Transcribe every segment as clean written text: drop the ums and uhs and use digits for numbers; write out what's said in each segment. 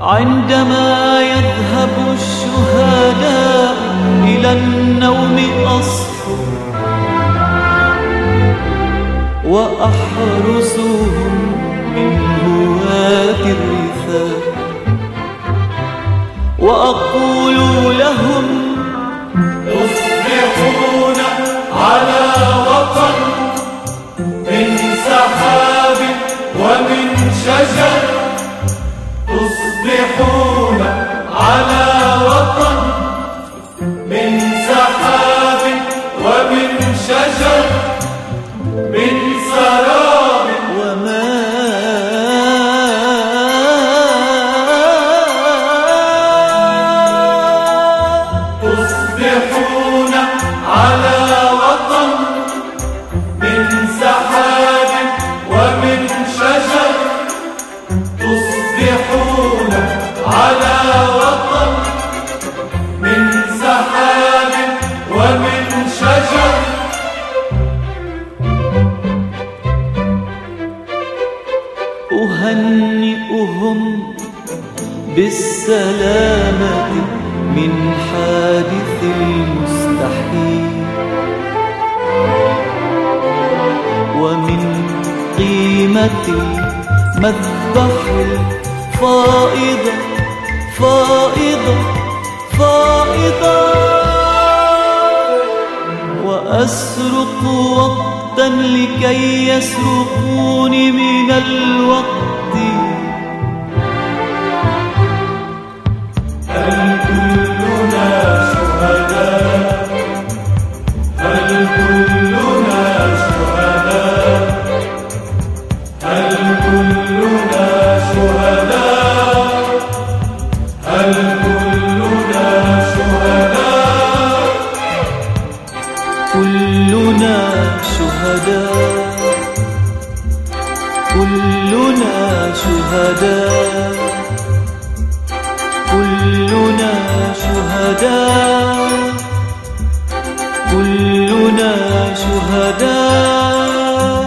عندما يذهب الشهداء إلى النوم أصحو وأحرسهم من هواة الرثاء وأقول لهم تصبحون على وطن من سحاب ومن شجر، تصبحون على وطن من سحاب ومن شجر، من سراب وماء. تصبحون على وطن من سحاب ومن شجر، تصبحون على وطن من سحاب ومن شجر. أهنئهم بالسلامة من حادث المستحيل ومن قيمة المذبح الفائضة فائضة فائضة. وأسرق وقتا لكي يسرقوني من الوقت. هل كلنا شهداء؟ هل كلنا شهداء؟ هل كلنا شهداء؟ هل كلنا شهداء؟ كلنا شهداء، كلنا شهداء، كلنا شهداء، كلنا شهداء.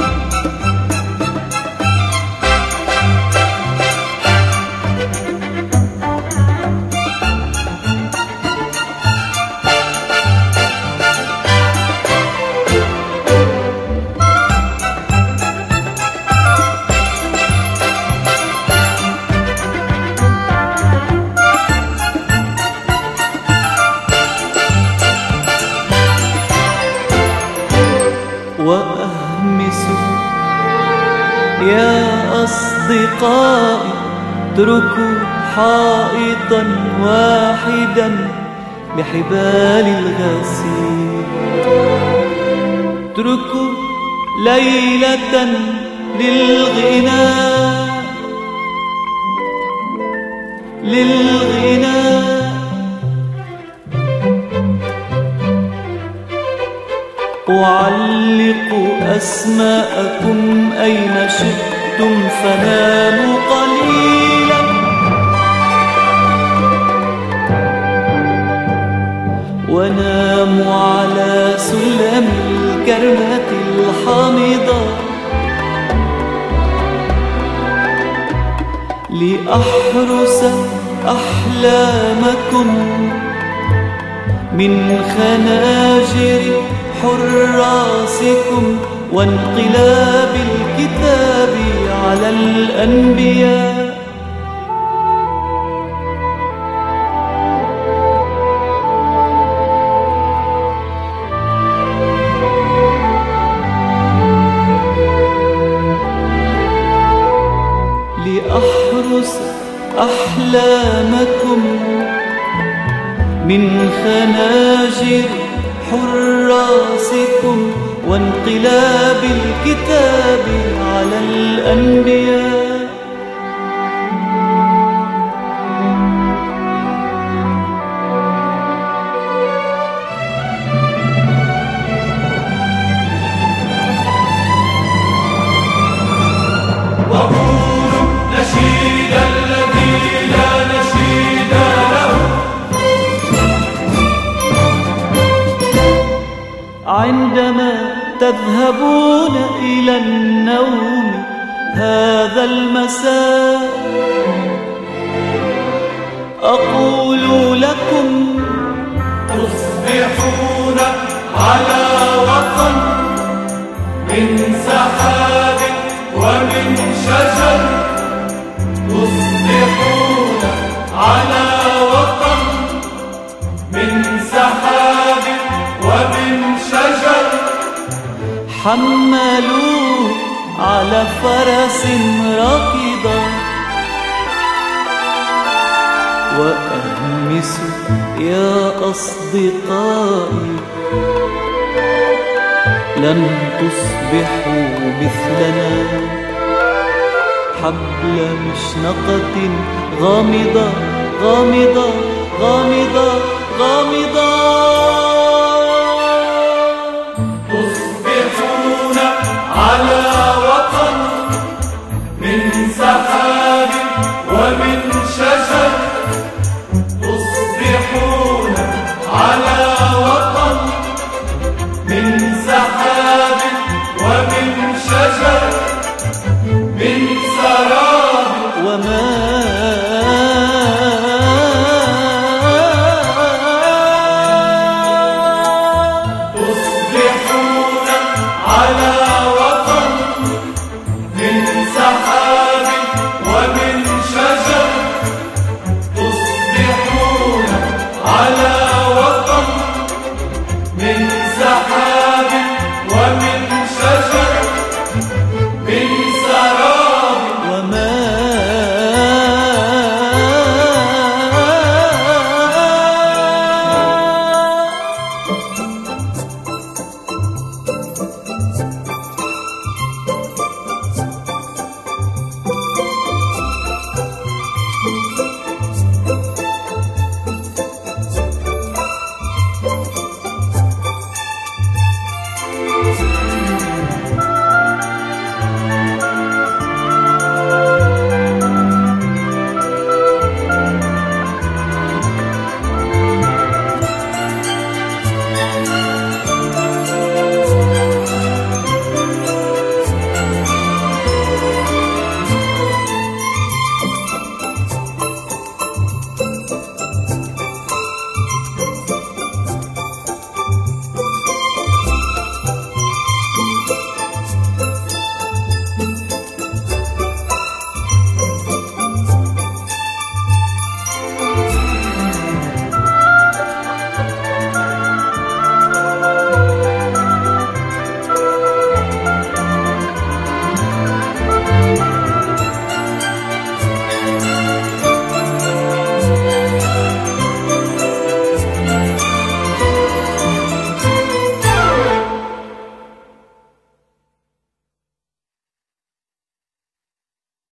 وأهمس يا أصدقائي، اتركوا حائطا واحدا بحبال الغسيل، اتركوا ليلة للغناء للغناء. أعلق أسماءكم أين شئتم فناموا قليلا، وناموا على سلم الكرمة الحامضة، لأحرس أحلامكم من خناجر حراسكم وانقلاب الكتاب على الأنبياء. لأحرس أحلامكم من خناجر حراسكم وانقلاب الكتاب على الأنبياء. وقولوا نشيد الذي لا نشيد له. عندما تذهبون إلى النوم هذا المساء، أقول لكم تصبحون على وطن من سحاب ومن شجر، تصبحون على وطن من سحاب ومن شجر. حملوا على فرس راكضا وأهمسوا يا أصدقائي، لن تصبحوا مثلنا. حبل مشنقة غامضة غامضة غامضة غامضة